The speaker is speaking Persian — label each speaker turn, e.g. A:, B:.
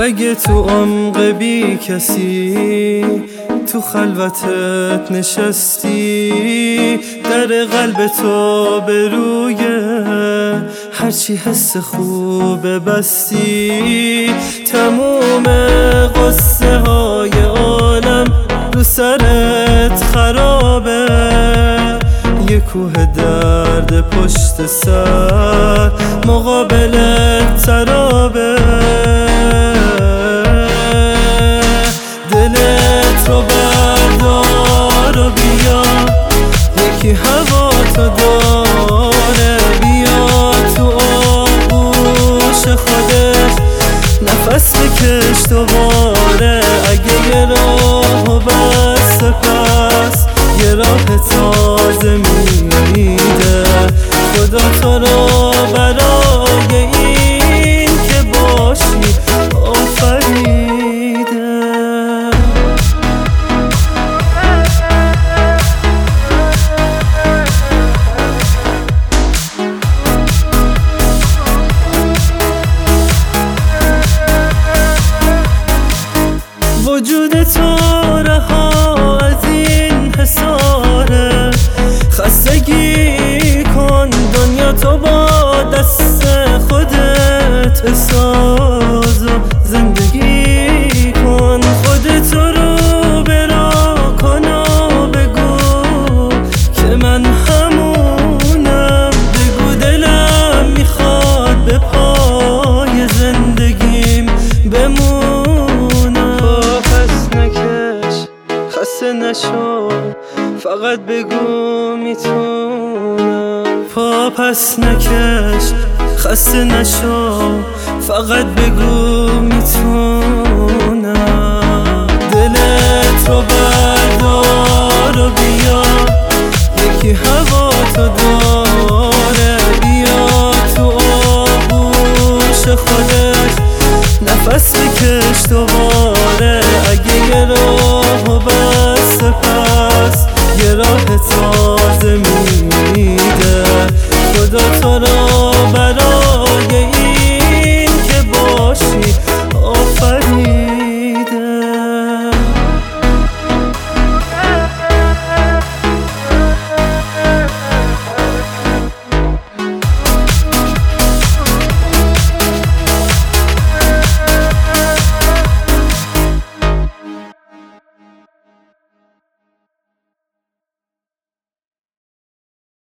A: اگه تو عمق بی کسی تو خلوتت نشستی، در قلب تو به روی هرچی حس خوب بستی، تموم قصه های عالم رو سرت خرابه، یه کوه درد پشت سر مقابلت ترابه. دلت رو بردار و بیا، یکی هوا تو داره، بیا تو آغوش خودت نفس بکش دوباره. اگه یه راه بسته پس یه راه تازه میده، خدا تو رو برای این که باشی آفریده. وجود تو رها از این حساره، خستگی کن دنیا تو با دست خودت بساز و زندگی کن. خودت رو برا کن و بگو که من همونم، بگو دلم میخواد به پای زندگیم بمونم. پس نکش خسته نشو، فقط بگو میتونم. پا پس نکش خسته نشو، فقط بگو میتونم. دلت رو بردار و بیا، یکی هوا تو داره، بیا تو آغوش خودت نفس بکش دوباره. اگه یه راه بسته پس یه راه تازه میده، خدا تو رو